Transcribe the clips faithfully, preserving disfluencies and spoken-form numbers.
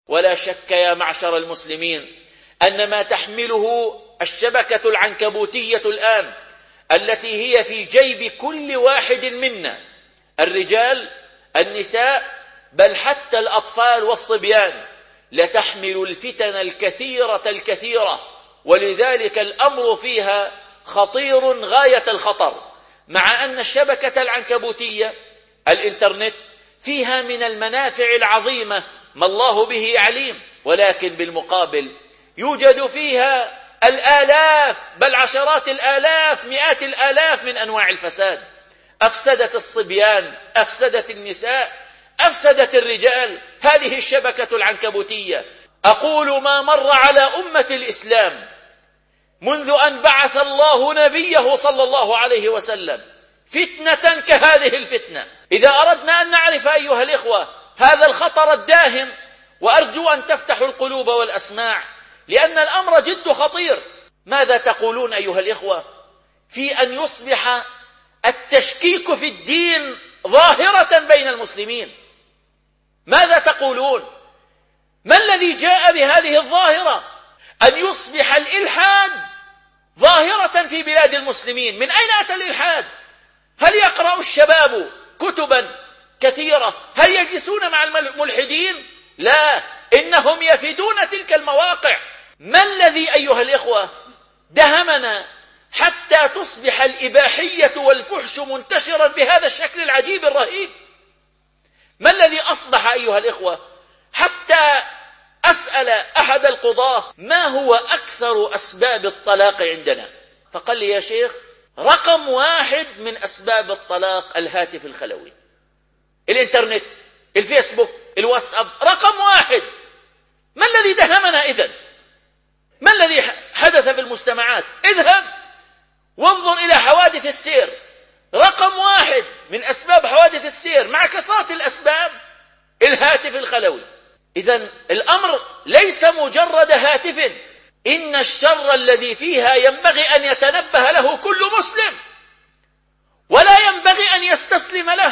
ولا شك يا معشر المسلمين أن ما تحمله الشبكة العنكبوتية الآن التي هي في جيب كل واحد منا، الرجال، النساء، بل حتى الأطفال والصبيان، لتحمل الفتن الكثيرة الكثيرة، ولذلك الأمر فيها خطير غاية الخطر. مع أن الشبكة العنكبوتية الإنترنت فيها من المنافع العظيمة ما الله به عليم، ولكن بالمقابل يوجد فيها الآلاف بل عشرات الآلاف مئات الآلاف من أنواع الفساد. أفسدت الصبيان، أفسدت النساء، أفسدت الرجال هذه الشبكة العنكبوتية. أقول ما مر على أمة الإسلام منذ أن بعث الله نبيه صلى الله عليه وسلم فتنة كهذه الفتنة. إذا أردنا أن نعرف أيها الإخوة هذا الخطر الداهم، وأرجو أن تفتحوا القلوب والأسماع لأن الأمر جد خطير، ماذا تقولون أيها الإخوة في أن يصبح التشكيك في الدين ظاهرة بين المسلمين؟ ماذا تقولون؟ ما الذي جاء بهذه الظاهرة أن يصبح الإلحاد ظاهرة في بلاد المسلمين؟ من أين أتى الإلحاد؟ هل يقرأ الشباب كتبا كثيرة؟ هل يجلسون مع الملحدين؟ لا، إنهم يفدون تلك المواقع. ما الذي أيها الإخوة دهمنا حتى تصبح الإباحية والفحش منتشرا بهذا الشكل العجيب الرهيب؟ ما الذي أصبح أيها الإخوة حتى أسأل أحد القضاة ما هو أكثر أسباب الطلاق عندنا، فقال لي يا شيخ رقم واحد من أسباب الطلاق الهاتف الخلوي، الإنترنت، الفيسبوك، الواتساب، رقم واحد. ما الذي دهمنا إذن؟ ما الذي حدث في المجتمعات؟ اذهب وانظر إلى حوادث السير، رقم واحد من أسباب حوادث السير مع كثرة الأسباب الهاتف الخلوي. إذن الأمر ليس مجرد هاتف، إن الشر الذي فيها ينبغي أن يتنبه له كل مسلم ولا ينبغي أن يستسلم له.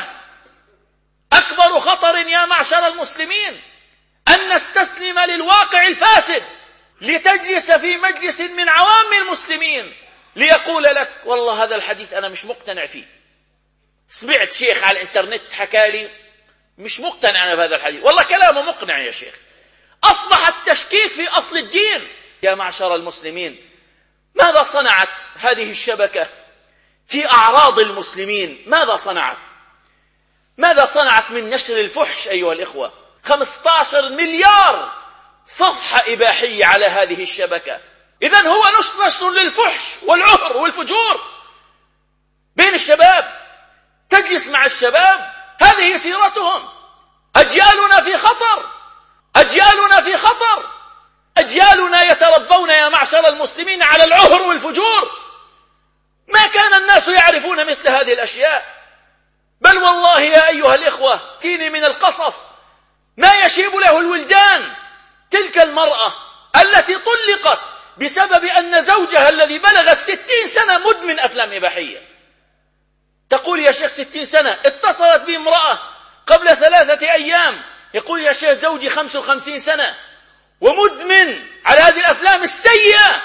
أكبر خطر يا معشر المسلمين أن نستسلم للواقع الفاسد، لتجلس في مجلس من عوام المسلمين ليقول لك والله هذا الحديث أنا مش مقتنع فيه، سمعت شيخ على الإنترنت حكالي مش مقتنع أنا بهذا الحديث، والله كلامه مقنع يا شيخ. أصبح التشكيك في أصل الدين. يا معشر المسلمين ماذا صنعت هذه الشبكة في أعراض المسلمين؟ ماذا صنعت؟ ماذا صنعت من نشر الفحش أيها الإخوة؟ خمسة عشر مليار صفحة إباحية على هذه الشبكة. إذن هو نشر للفحش والعهر والفجور بين الشباب. تجلس مع الشباب هذه سيرتهم. أجيالنا في خطر، أجيالنا في خطر، أجيالنا يتربون يا معشر المسلمين على العهر والفجور. ما كان الناس يعرفون مثل هذه الأشياء، بل والله يا أيها الإخوة تيني من القصص ما يشيب له الولدان. تلك المرأة التي طلقت بسبب أن زوجها الذي بلغ الستين سنة مدمن أفلام إباحية. تقول يا شيخ ستين سنة. اتصلت بامرأة قبل ثلاثة أيام يقول يا شيخ زوجي خمس وخمسين سنة ومدمن على هذه الأفلام السيئة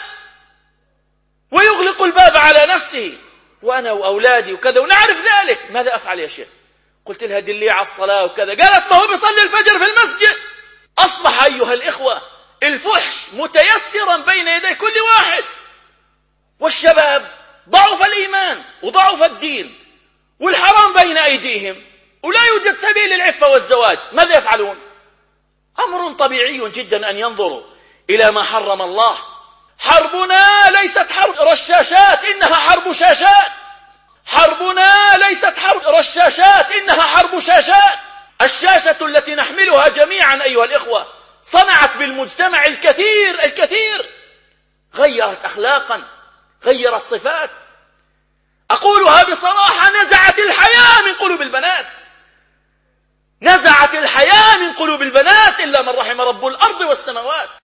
ويغلق الباب على نفسه وأنا وأولادي وكذا ونعرف ذلك، ماذا أفعل يا شيخ؟ قلت لها دلي على الصلاة وكذا، قالت ما هو بيصلي الفجر في المسجد. أصبح أيها الإخوة الفحش متيسرا بين يدي كل واحد، والشباب ضعف الإيمان وضعف الدين والحرام بين أيديهم ولا يوجد سبيل العفة والزواج. ماذا يفعلون؟ أمر طبيعي جدا أن ينظروا إلى ما حرم الله. حربنا ليست حرب رشاشات، إنها حرب شاشات. حربنا ليست حرب رشاشات، إنها حرب شاشات. الشاشة التي نحملها جميعا أيها الإخوة صنعت بالمجتمع الكثير الكثير، غيرت أخلاقا، غيرت صفات. أقولها بصراحة، نزعت الحياة من قلوب البنات، نزعت الحياة من قلوب البنات إلا من رحم رب الأرض والسماوات.